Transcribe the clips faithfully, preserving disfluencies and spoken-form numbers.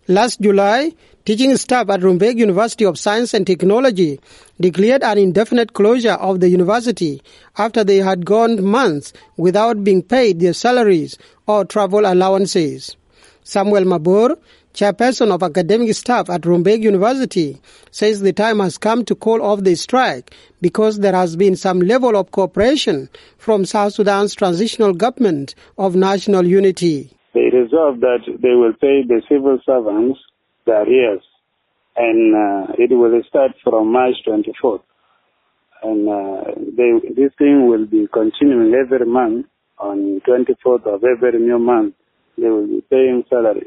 Last July, teaching staff at Rumbek University of Science and Technology declared an indefinite closure of the university after they had gone months without being paid their salaries or travel allowances. Samuel Mabor, chairperson of academic staff at Rumbek University, says the time has come to call off the strike because there has been some level of cooperation from South Sudan's transitional government of national unity. They resolved that they will pay the civil servants their arrears, and uh, it will start from March twenty-fourth. And uh, they, this thing will be continuing every month. On twenty-fourth of every new month, they will be paying salaries.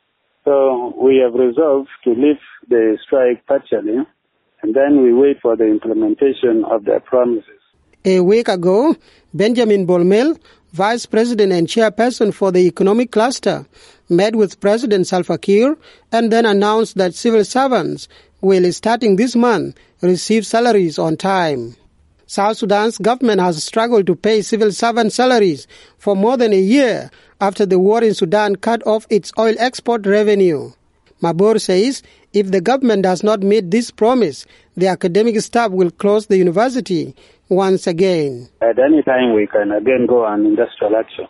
So we have resolved to lift the strike partially, and then we wait for the implementation of their promises. A week ago, Benjamin Bolmel, Vice President and Chairperson for the Economic Cluster, met with President Salva Kiir and then announced that civil servants will, starting this month, receive salaries on time. South Sudan's government has struggled to pay civil servant salaries for more than a year after the war in Sudan cut off its oil export revenue. Mabor says if the government does not meet this promise, the academic staff will close the university once again. At any time we can again go on industrial action.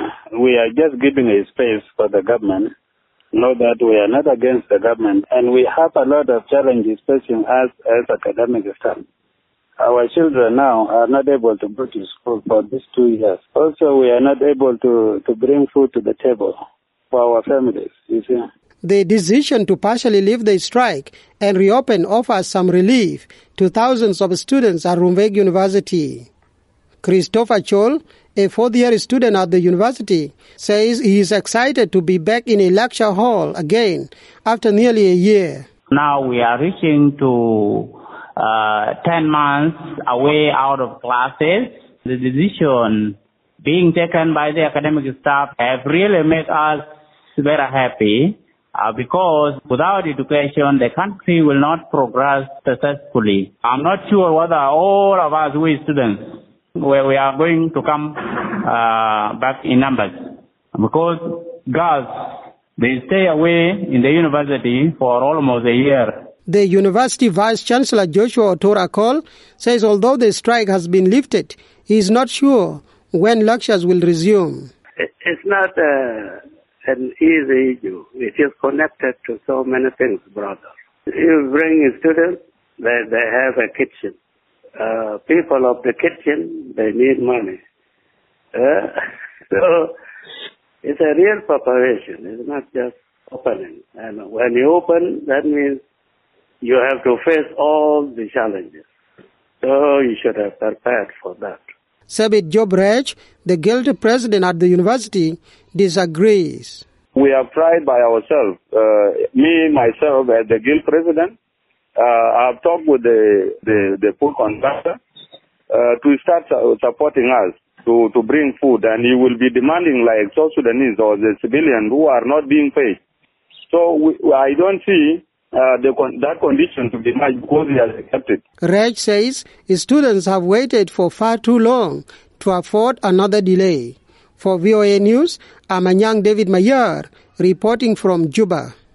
We are just giving a space for the government. Know that we are not against the government, and we have a lot of challenges facing us as academic staff. Our children now are not able to go to school for these two years. Also, we are not able to, to bring food to the table for our families, you see. The decision to partially lift the strike and reopen offers some relief to thousands of students at Rumbek University. Christopher Chol, a fourth-year student at the university, says he is excited to be back in a lecture hall again after nearly a year. Now we are reaching to uh, ten months away out of classes. The decision being taken by the academic staff have really made us very happy. Uh, because without education, the country will not progress successfully. I'm not sure whether all of us, we students, where we are going to come uh, back in numbers. Because girls, they stay away in the university for almost a year. The University Vice-Chancellor Joshua Otora Cole says although the strike has been lifted, he is not sure when lectures will resume. It's not Uh... an easy issue. It is connected to so many things, brother. You bring students, they, they have a kitchen. Uh, people of the kitchen, they need money. Uh, so it's a real preparation. It's not just opening. And when you open, that means you have to face all the challenges. So you should have prepared for that. Sabit Job Reg, the Guilty president at the university, disagrees. We have tried by ourselves. Uh, me, myself, as the Guild president, uh, I've talked with the, the, the food contractor uh, to start supporting us to, to bring food, and he will be demanding like South Sudanese or the civilians who are not being paid. So we, I don't see Uh, the, that condition to be met because he has accepted. Reg says students have waited for far too long to afford another delay. For V O A News, I'm Anyang David Mayer reporting from Juba.